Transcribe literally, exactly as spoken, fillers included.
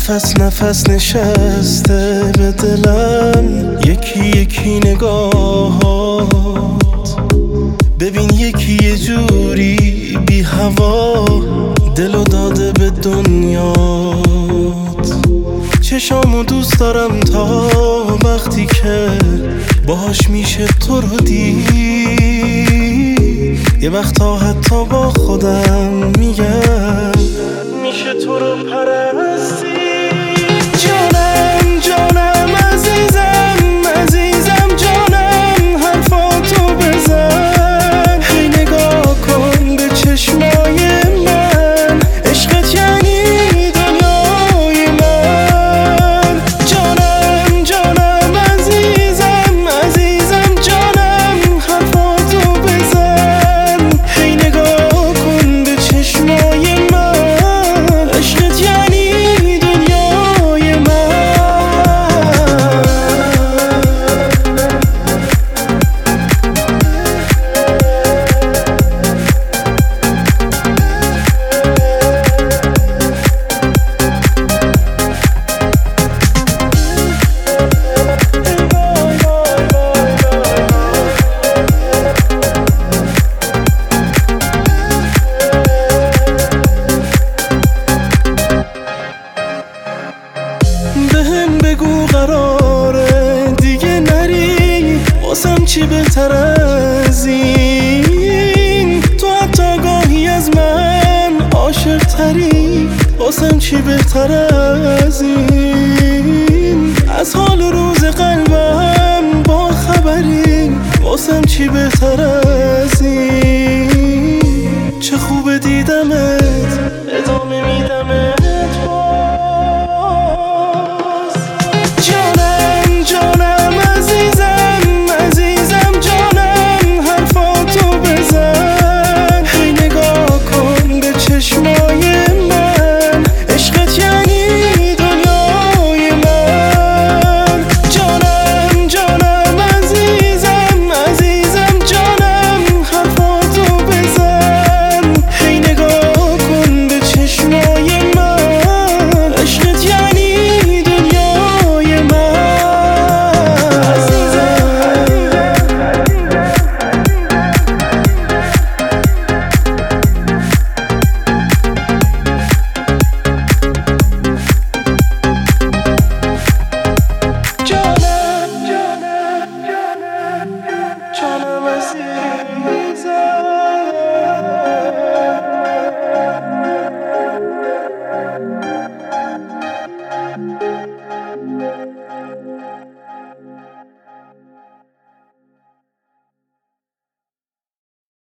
نفس نفس نشسته به دلم یکی یکی نگاهات. ببین یکی یه جوری بی هوا دلو داده به دنیات. چشامو دوست دارم تا وقتی که باهاش میشه تو رو دید. یه وقتا حتی با خودم میگم میشه تو رو پرستی. جانم جانم عزیزم عزیزم جانم حرفاتو بزن. هی نگاه کن به چشمای من، عشقت یعنی دنیای من. جانم جانم عزیزم عزیزم جانم حرفاتو بزن. هی نگاه کن به چشمای من، عشقت یعنی دنیای من. بهم بگو قراره دیگه نری، واسم چی بهتر از این؟ تو حتی گاهی از من عاشق تری، واسم چی بهتر از این؟ از حال روز قلبم با خبری، واسم چی بهتر از این؟ چه خوب دیدمت ادامه می